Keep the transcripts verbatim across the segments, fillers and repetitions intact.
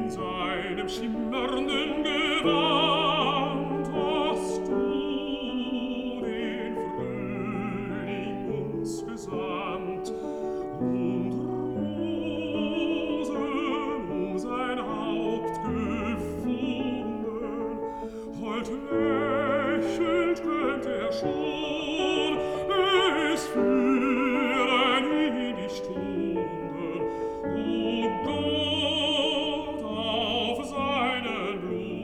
in seinem schimmernden Gewand hast du den Frühling uns gesandt und Rosen um sein Haupt gefunden. Hold lächelnd könnt er schon es führen in die Stunden, o Gott, auf seinen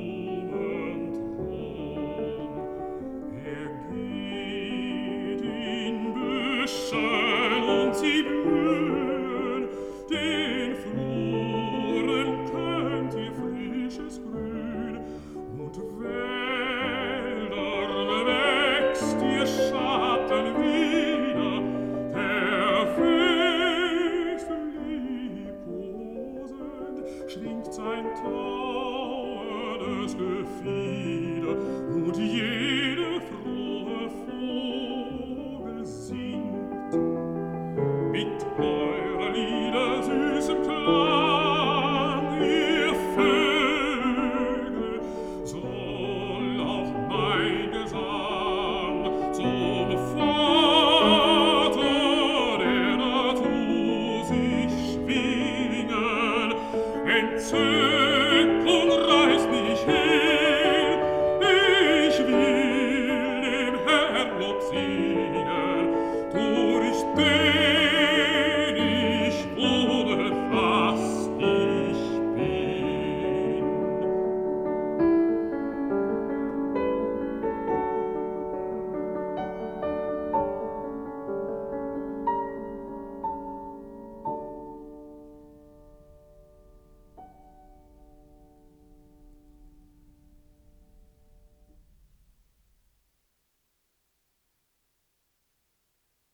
Blumenthron. Er geht in Büschen und sie blühen, den Fluren könnt ihr frisches Grün, und Wäldern wächst ihr Schatten wieder, der Fest liebkosend schwingt sein tauendes Gefieder, und jede frohe Vogel singt mit eurer Lieder süßem Klang.